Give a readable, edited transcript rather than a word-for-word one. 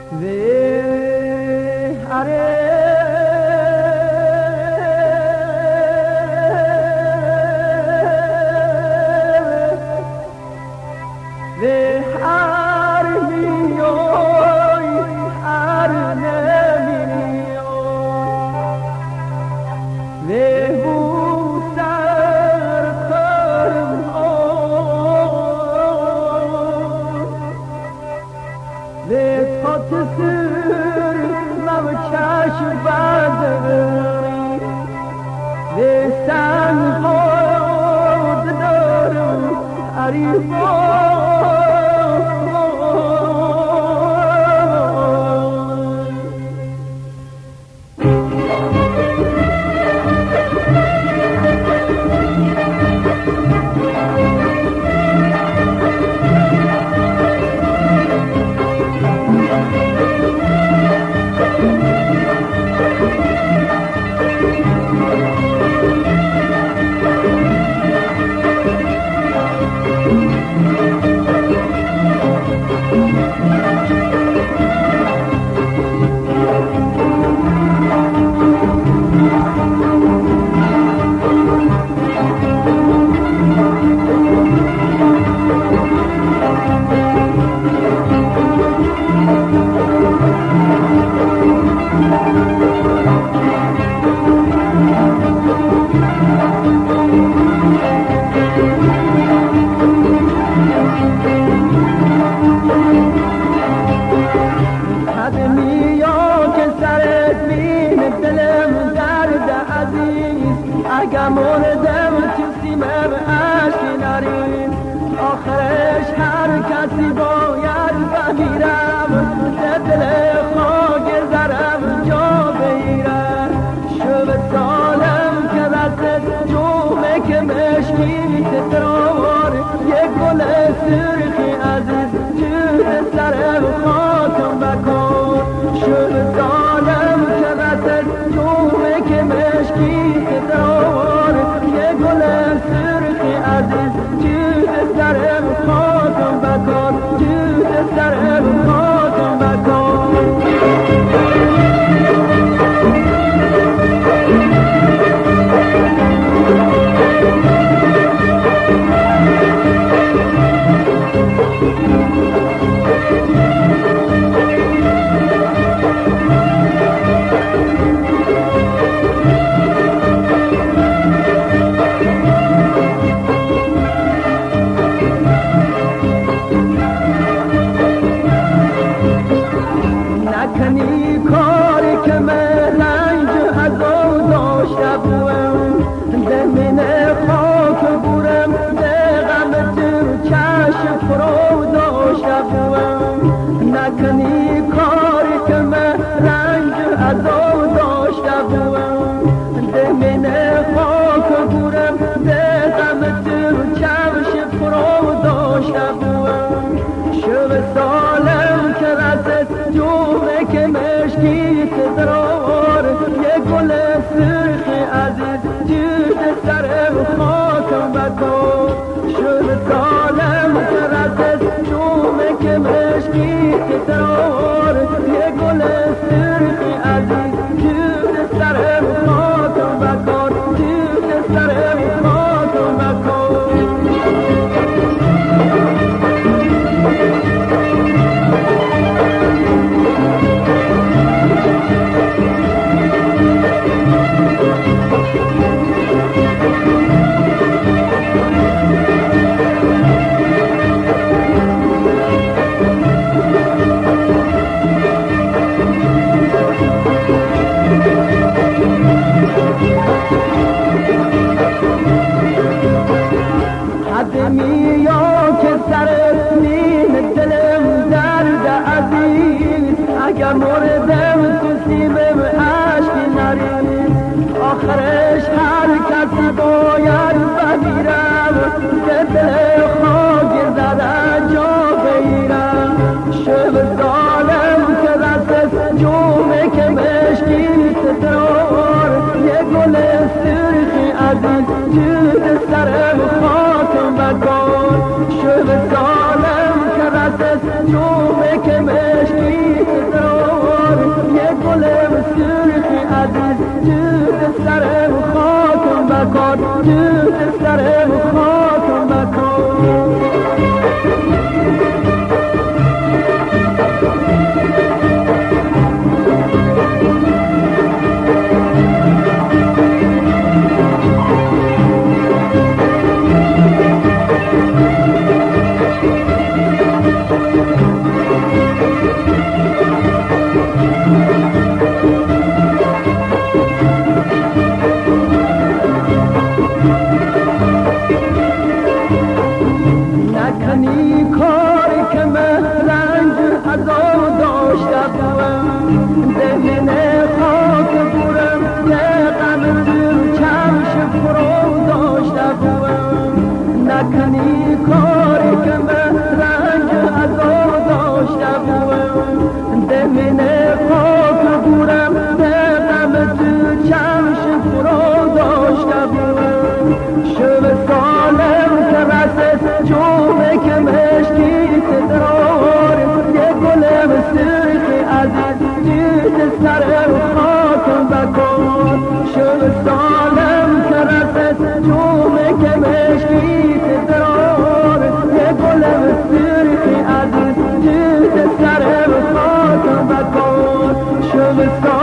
شب ظالم که رسد جومه که مشکی عزیز جود سر خاکم بکن جود سر خاکم بکن نکنی کاری که من رنج عذاب داشته بودم دهن خاک بورم یه غم دل چمش فرو داشته بودم نکنی کاری که من رنج عذاب داشته بودم دهن خاک بورم یه غم دل چمش فرو داشته بودم شب سالم که رسد جومه که مشکی تدار یه گلم سرخی عزیز جید سر خاکم بکن شب سالم که رسد جومه که مشکی تدار یه گلم سرخی عزیز جید سر خاکم بکن شب